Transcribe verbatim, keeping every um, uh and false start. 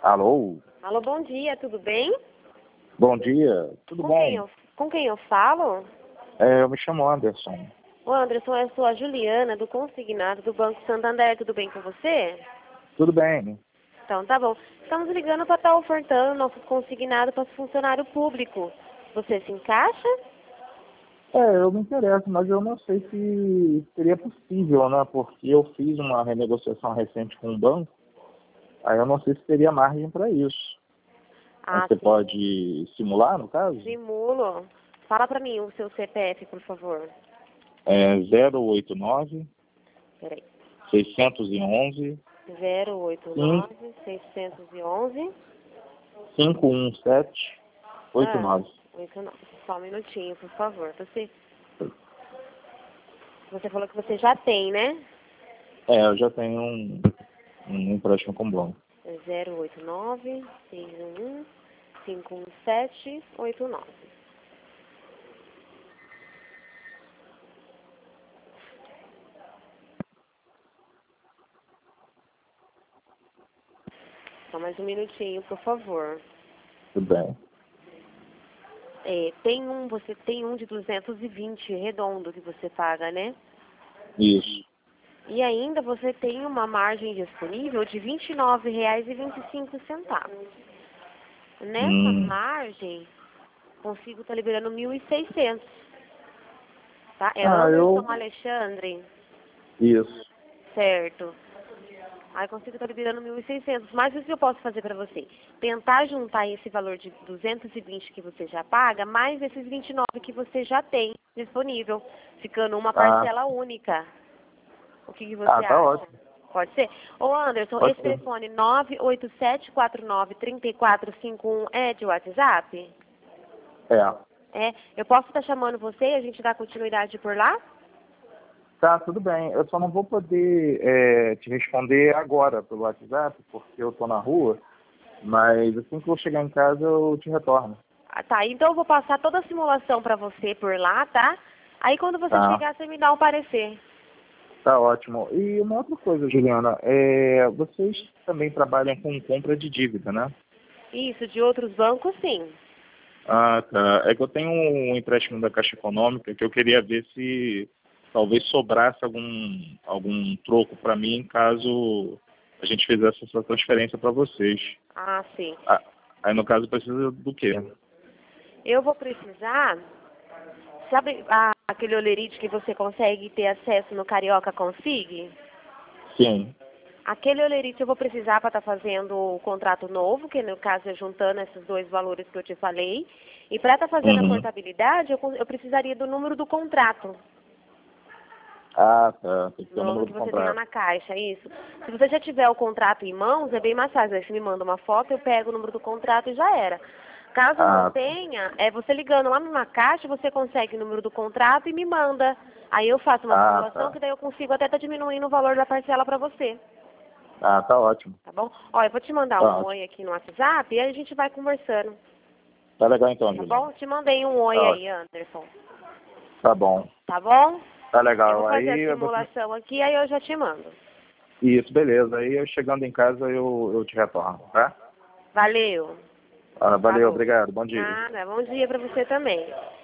Alô? Alô, bom dia, tudo bem? Bom dia, tudo com bom? Quem eu, com quem eu falo? É, eu me chamo Anderson. Ô Anderson, eu sou a Juliana, do Consignado do Banco Santander, tudo bem com você? Tudo bem? Então, tá bom. Estamos ligando para estar ofertando nossos consignados para funcionário público. Você se encaixa? É, eu me interesso, mas eu não sei se seria possível, né? Porque eu fiz uma renegociação recente com o banco, aí eu não sei se teria margem para isso. Ah, Você sim. pode simular, no caso? Simulo. Fala para mim o seu C P F, por favor. É zero oito nove, Peraí. seiscentos e onze, zero oito nove, seiscentos e onze, cinco um sete, oito nove. oito nove. Só um minutinho, por favor. Você, você falou que você já tem, né? É, eu já tenho um, um empréstimo com o banco. zero oito nove, seis um um, cinco um sete, oito nove. Só mais um minutinho, por favor. Tudo bem. É, tem um, você tem um de duzentos e vinte redondo que você paga, né? Isso. E ainda você tem uma margem disponível de vinte e nove reais e vinte e cinco centavos. Nessa Hum. margem, consigo estar liberando mil e seiscentos. Tá? É Ah, Anderson eu... Alexandre, Isso. certo? Aí consigo estar liberando mil e seiscentos. Mas o que eu posso fazer para você? Tentar juntar esse valor de duzentos e vinte que você já paga, mais esses vinte e nove que você já tem disponível, ficando uma parcela Ah, única. O que, que você ah, tá acha? ótimo. Pode ser? Ô Anderson, Pode esse ser. telefone nove oito sete quatro nove, três quatro cinco um é de WhatsApp? É. É. Eu posso estar chamando você e a gente dá continuidade por lá? Tá, tudo bem. Eu só não vou poder é, te responder agora pelo WhatsApp, porque eu tô na rua, mas assim que eu chegar em casa eu te retorno. Ah, tá, então eu vou passar toda a simulação para você por lá, tá? Aí quando você Tá, chegar, você me dá um parecer. tá ótimo. E uma outra coisa, Juliana, é, vocês também trabalham com compra de dívida, né? Isso, de outros bancos, sim. Ah, tá. É que eu tenho um empréstimo da Caixa Econômica que eu queria ver se talvez sobrasse algum, algum troco para mim caso a gente fizesse essa transferência para vocês. Ah, sim. Ah, aí no caso precisa do quê? Eu vou precisar, sabe a- aquele olerite que você consegue ter acesso no Carioca Consig? Sim. Aquele olerite eu vou precisar para estar fazendo o contrato novo, que no caso é juntando esses dois valores que eu te falei. E para estar fazendo a Uhum. portabilidade, eu, con- eu precisaria do número do contrato. Ah, tá. Tem que ter o No, número que do você tem lá contrato. na caixa, isso. Se você já tiver o contrato em mãos, é bem mais fácil. Aí você me manda uma foto, eu pego o número do contrato e já era. Caso não Ah, tá. tenha, é você ligando lá numa caixa, você consegue o número do contrato e me manda. Aí eu faço uma Ah, simulação tá. que daí eu consigo até estar diminuindo o valor da parcela para você. Ah, tá ótimo. Tá bom? Ó, eu vou te mandar Tá um ótimo. oi aqui no WhatsApp e aí a gente vai conversando. Tá legal então, Tá Juliana. bom? Te mandei um oi Tá aí, ótimo. Anderson. Tá bom. Tá bom? Tá Eu vou legal. fazer a Aí você... simulação aqui, aí eu já te mando. Isso, beleza. Aí eu chegando em casa eu, eu te retorno, tá? Valeu. Ah, valeu, Falou. obrigado. Bom dia. Nada. Bom dia pra você também.